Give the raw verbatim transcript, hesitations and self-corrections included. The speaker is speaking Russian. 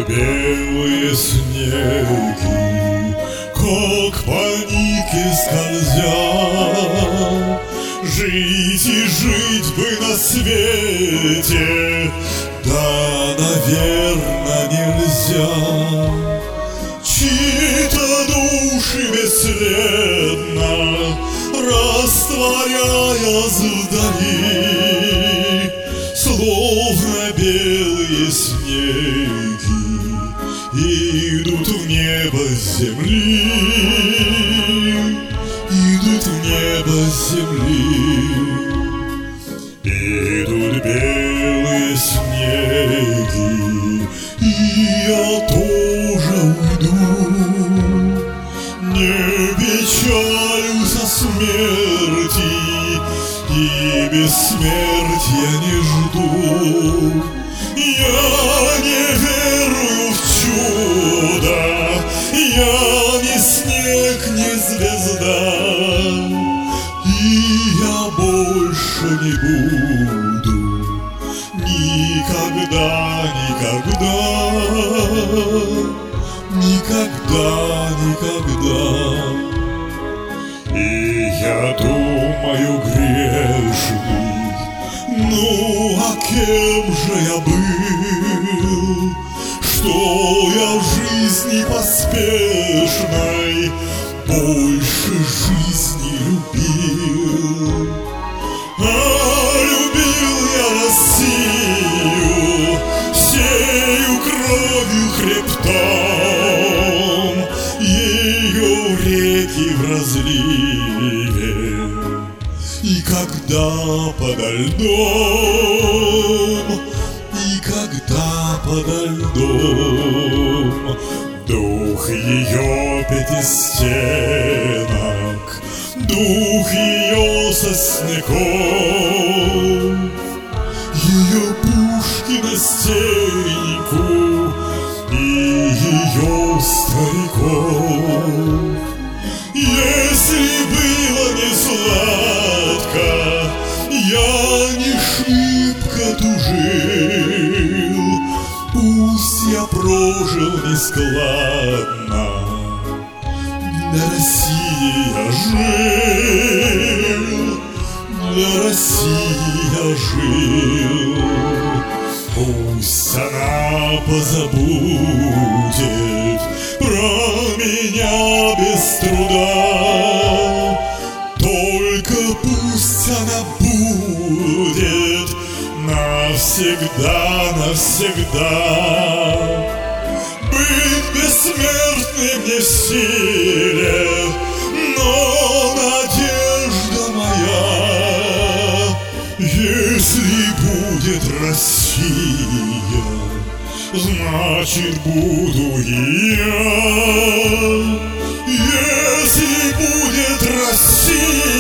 белые снеги, как по нике скользя. Жить и жить бы на свете, да, наверно, нельзя. Чьи-то души бесследно растворяясь вдали, словно белые снеги, идут в небо с земли, идут в небо с земли. Идут белые снеги, и я тоже уйду. Не печалюсь о смерти, и бессмертия не жду. Я не верую в чудо, я ни снег, ни звезда, и я больше не буду никогда, никогда, никогда, никогда. И я думаю, грешный, ну а кем же я был, что я в жизни поспешной больше жизни любил? А любил я Россию всею кровью хребтом, ее реки в разливе, и когда подо льдом, и когда подо льдом дух ее пятистенок, дух ее сосняков, ее пушки на стеньку и ее стариков. Если было не сладко, я не шибко тужил, пусть я прожил нескладно, для России я жил, для России я жил. Пусть она позабудет про меня без труда, только пусть она будет навсегда, навсегда. Быть бессмертным не в силе, но надежда моя, если будет Россия, значит буду и я. Если будет Россия,